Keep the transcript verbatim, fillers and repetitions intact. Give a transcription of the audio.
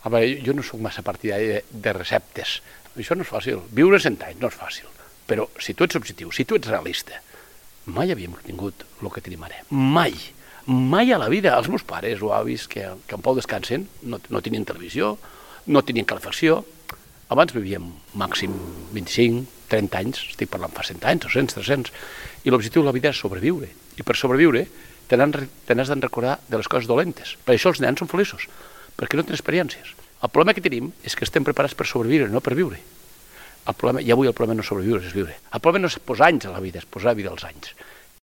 A veure, jo no sóc massa partidari de, de receptes. Això no és fàcil. Viure cent anys no és fàcil. Però si tu ets objectiu, si tu ets realista, mai havíem tingut el que tenim ara. Mai. Mai a la vida. Els meus pares o avis que, que en Pau descansen no, no tenien televisió, no tenien calefacció. Abans vivíem màxim vint-i-cinc, trenta anys, estic parlant fa cent anys, dos-cents, tres-cents, i l'objectiu de la vida és sobreviure. I per sobreviure te n'has de recordar de les coses dolentes. Per això els nens són feliços, perquè no tenen experiències. El problema que tenim és que estem preparats per sobreviure, no per viure. El problema, i avui el problema no és sobreviure, és viure. El problema no és posar anys a la vida, és posar vida als anys.